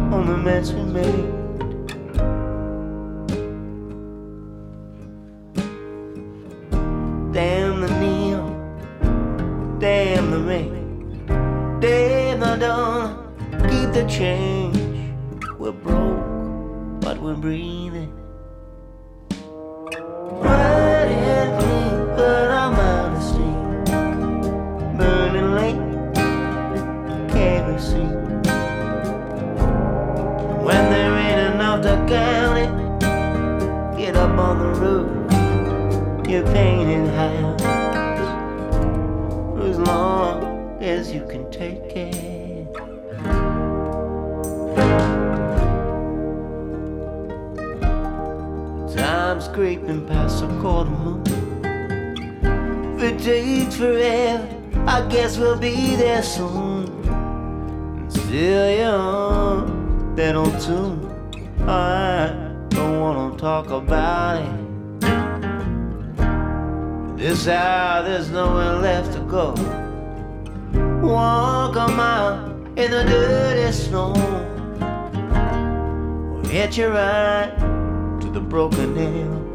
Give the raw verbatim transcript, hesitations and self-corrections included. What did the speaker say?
on the mess we made. Damn the neon, damn the rain, damn the dawn, keep the change. We're broke, but we're breathing. Right and clean, but I'm out of steam. Burning late, kerosene. When there ain't enough to count it, get up on the roof. You're painting house for as long as you can take it. Time's creeping past a quarter moon. If it takes forever, I guess we'll be there soon. And still young, that old tune, I don't wanna talk about it. This hour, there's nowhere left to go. Walk a mile in the dirty snow, or hitch a ride to the broken hill.